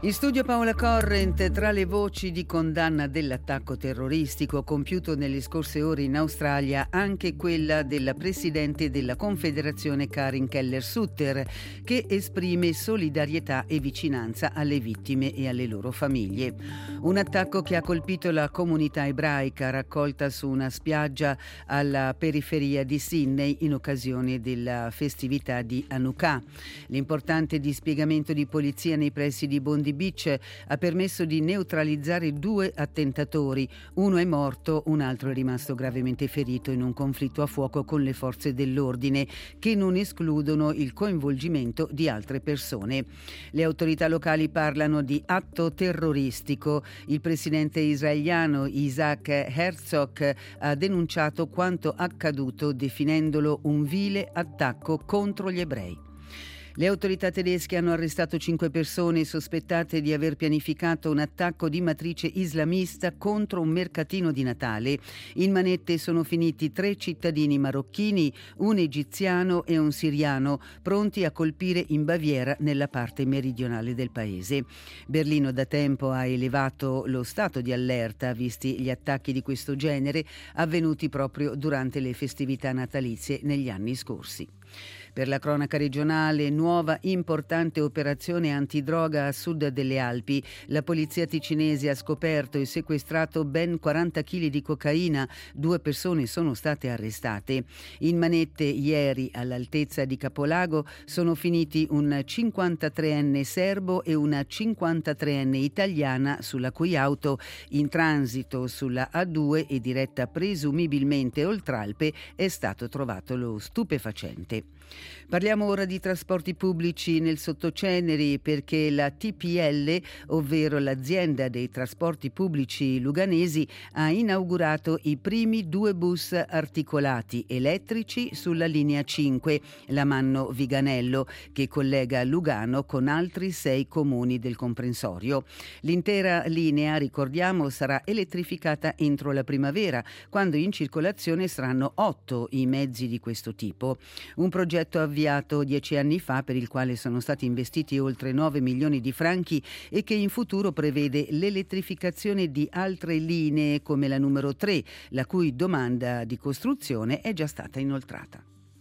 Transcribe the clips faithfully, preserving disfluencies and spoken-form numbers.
In studio Paola Corrent, tra le voci di condanna dell'attacco terroristico compiuto nelle scorse ore in Australia, anche quella della presidente della Confederazione Karin Keller-Sutter, che esprime solidarietà e vicinanza alle vittime e alle loro famiglie. Un attacco che ha colpito la comunità ebraica raccolta su una spiaggia alla periferia di Sydney in occasione della festività di Hanukkah. L'importante dispiegamento di polizia nei pressi di Bondi Beach ha permesso di neutralizzare due attentatori. Uno è morto, un altro è rimasto gravemente ferito in un conflitto a fuoco con le forze dell'ordine, che non escludono il coinvolgimento di altre persone. Le autorità locali parlano di atto terroristico. Il presidente israeliano Isaac Herzog ha denunciato quanto accaduto, definendolo un vile attacco contro gli ebrei. Le autorità tedesche hanno arrestato cinque persone sospettate di aver pianificato un attacco di matrice islamista contro un mercatino di Natale. In manette sono finiti tre cittadini marocchini, un egiziano e un siriano, pronti a colpire in Baviera, nella parte meridionale del paese. Berlino da tempo ha elevato lo stato di allerta, visti gli attacchi di questo genere avvenuti proprio durante le festività natalizie negli anni scorsi. Per la cronaca regionale, nuova importante operazione antidroga a sud delle Alpi. La polizia ticinese ha scoperto e sequestrato ben quaranta chili di cocaina. Due persone sono state arrestate. In manette ieri, all'altezza di Capolago, sono finiti un cinquantatreenne serbo e una cinquantatreenne italiana, sulla cui auto, in transito sulla A due e diretta presumibilmente Oltralpe, è stato trovato lo stupefacente. Parliamo ora di trasporti pubblici nel Sottoceneri, perché la T P L, ovvero l'azienda dei trasporti pubblici luganesi, ha inaugurato i primi due bus articolati elettrici sulla linea cinque, Lamanno-Viganello, che collega Lugano con altri sei comuni del comprensorio. L'intera linea, ricordiamo, sarà elettrificata entro la primavera, quando in circolazione saranno otto i mezzi di questo tipo. Un progetto avviato dieci anni fa, per il quale sono stati investiti oltre nove milioni di franchi e che in futuro prevede l'elettrificazione di altre linee come la numero tre, la cui domanda di costruzione è già stata inoltrata.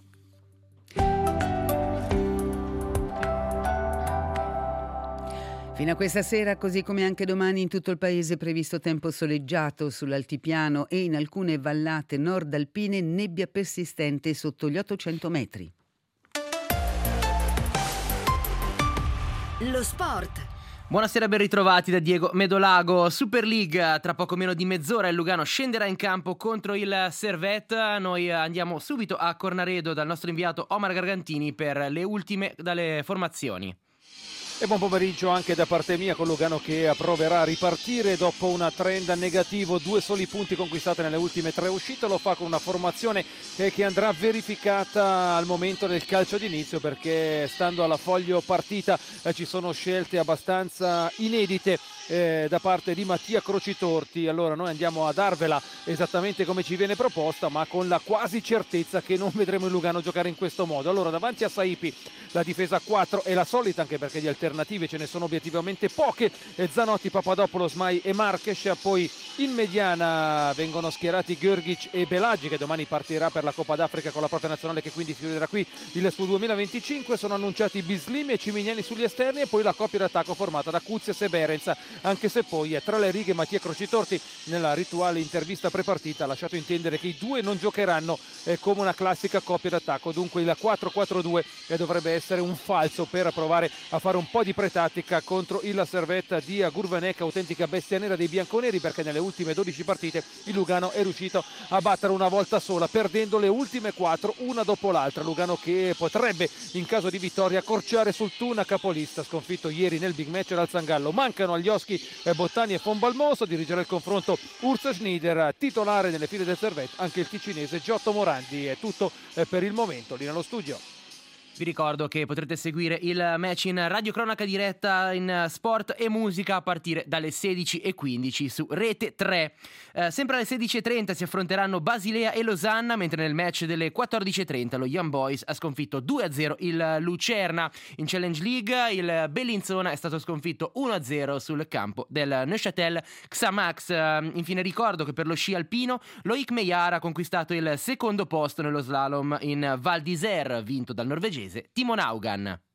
Fino a questa sera, così come anche domani, in tutto il paese è previsto tempo soleggiato sull'altipiano e in alcune vallate nord-alpine nebbia persistente sotto gli ottocento metri. Lo sport. Buonasera, ben ritrovati da Diego Medolago. Super League, tra poco meno di mezz'ora il Lugano scenderà in campo contro il Servette. Noi andiamo subito a Cornaredo dal nostro inviato Omar Gargantini per le ultime dalle formazioni. E buon pomeriggio anche da parte mia, con Lugano che proverà a ripartire dopo una trend negativo, due soli punti conquistati nelle ultime tre uscite. Lo fa con una formazione che andrà verificata al momento del calcio d'inizio, perché stando alla foglio partita eh, ci sono scelte abbastanza inedite eh, da parte di Mattia Crocitorti. Allora noi andiamo a darvela esattamente come ci viene proposta, ma con la quasi certezza che non vedremo il Lugano giocare in questo modo. Allora, davanti a Saipi la difesa a quattro è la solita, anche perché gli alternative ce ne sono obiettivamente poche. Zanotti, Papadopoulos, Mai e Marques. Poi in mediana vengono schierati Görgic e Belagi, che domani partirà per la Coppa d'Africa con la propria nazionale, che quindi si vedrà qui il suo duemilaventicinque. Sono annunciati Bislim e Cimignani sugli esterni, e poi la coppia d'attacco formata da Kuzias e Berenz, anche se poi è tra le righe Mattia Crocitorti nella rituale intervista prepartita ha lasciato intendere che i due non giocheranno eh, come una classica coppia d'attacco. Dunque il quattro quattro due eh, dovrebbe essere un falso per provare a fare un po' di pretattica contro il Servette di Gurvenec, autentica bestia nera dei bianconeri, perché nelle ultime dodici partite il Lugano è riuscito a battere una volta sola, perdendo le ultime quattro una dopo l'altra. Lugano che potrebbe, in caso di vittoria, accorciare sul Tuna, capolista, sconfitto ieri nel big match dal Sangallo. Mancano agli oschi Bottani e Fonbalmoso. Dirigere il confronto Urs Schneider, titolare nelle file del Servette anche il ticinese Giotto Morandi. È tutto per il momento lì nello studio. Vi ricordo che potrete seguire il match in radiocronaca diretta in sport e musica a partire dalle sedici e quindici su Rete tre. Eh, sempre alle sedici e trenta si affronteranno Basilea e Losanna, mentre nel match delle quattordici e trenta lo Young Boys ha sconfitto due a zero il Lucerna. In Challenge League il Bellinzona è stato sconfitto uno a zero sul campo del Neuchâtel Xamax. Eh, infine ricordo che per lo sci alpino Loic Meillard ha conquistato il secondo posto nello slalom in Val d'Isère, vinto dal norvegese Timo Naugan.